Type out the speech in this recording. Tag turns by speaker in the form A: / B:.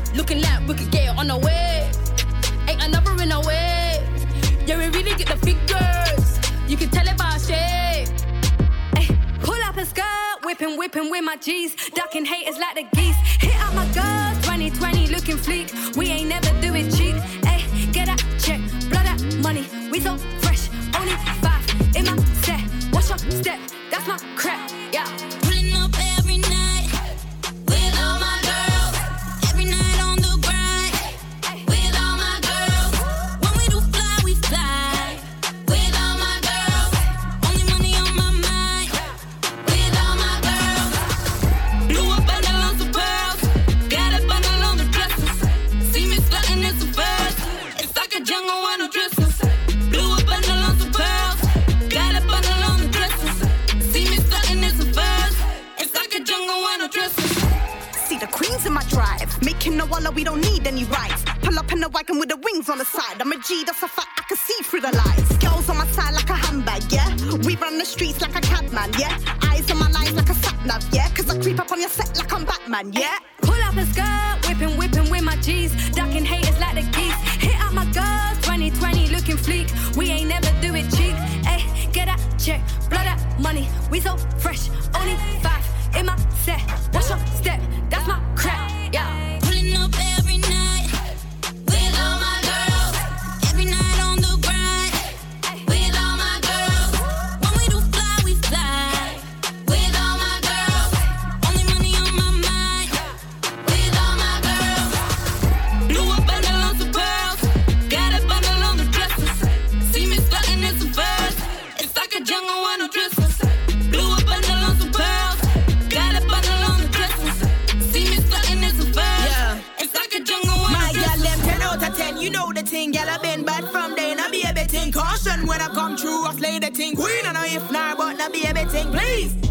A: looking like we could get it on our way. Ain't another in our way. Yeah, we really get the figures. You can tell it by our shape. Ay, pull up a skirt, whipping with my G's. Ducking haters like the geese. Hit up my girl, 2020 looking fleek. We ain't never do it cheap. Ay, get that check, blow that money. We so fresh, only 5 in my set. Watch your step, that's my crap, yeah.
B: Pulling up every night with all my girls. Every night on the grind with all my girls. When we do fly, we fly with all my girls. Only money on my mind with all my girls. Blew a bundle on some pearls, got a bundle on the dresses. See me slutting in some furs. It's like a jungle on the dresses. Blew a bundle on some pearls, got a bundle on the dresses. See me slutting in some furs. It's like a jungle on the dresses.
C: See the queens in my drive, making no walla, we don't need any rides. Pull up in the wagon with the wings on the side. I'm a G, that's a fact, I can see through the lies. Girls on my side like a handbag, yeah. We run the streets like a cabman, yeah. Eyes on my lines like a sat-nav, yeah. Cause I creep up on your set like I'm Batman, yeah.
A: Pull up a skirt, whipping with my G's. Ducking haters like the geese. Hit up my girl, 2020 looking fleek. We ain't never do it cheap. Ay, get that check, blow that money. We so fresh, only 5 in my set. Watch your step, that's my crap, yeah.
B: Pulling up every night with all my girls. Every night on the grind with all my girls. When we do fly, we fly with all my girls. Only money on my mind with all my girls. Blew a bundle on some pearls, got a bundle on the dresses. See me slutting in some furs. It's like a jungle on the dresses. Blew a bundle on some pearls, got a bundle on the dresses. See me slutting in some furs.
D: Yeah.
B: It's like a jungle on
D: My
B: the
D: girl,
B: dresses.
D: them 10 out of 10, you know the thing. Girl, I been bad from day, now be a bit thing. Caution when I come through, I slay the thing. Queen, I know if not, but now be a bit thing. Please.